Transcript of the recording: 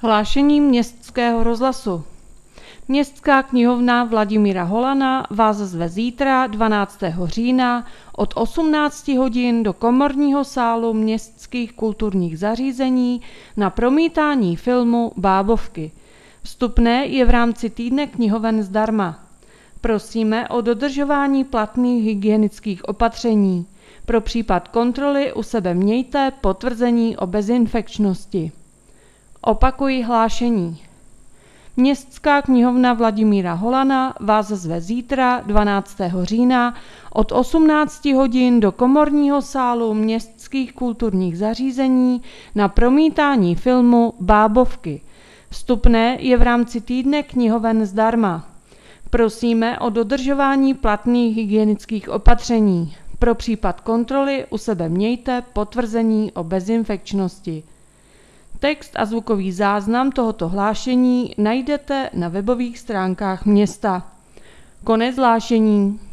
Hlášení Městského rozhlasu. Městská knihovna Vladimíra Holana vás zve zítra 12. října od 18 hodin do komorního sálu městských kulturních zařízení na promítání filmu Bábovky. Vstupné je v rámci týdne knihoven zdarma. Prosíme o dodržování platných hygienických opatření. Pro případ kontroly u sebe mějte potvrzení o bezinfekčnosti. Opakuji hlášení. Městská knihovna Vladimíra Holana vás zve zítra 12. října od 18 hodin do komorního sálu městských kulturních zařízení na promítání filmu Bábovky. Vstupné je v rámci týdne knihoven zdarma. Prosíme o dodržování platných hygienických opatření. Pro případ kontroly u sebe mějte potvrzení o bezinfekčnosti. Text a zvukový záznam tohoto hlášení najdete na webových stránkách města. Konec hlášení.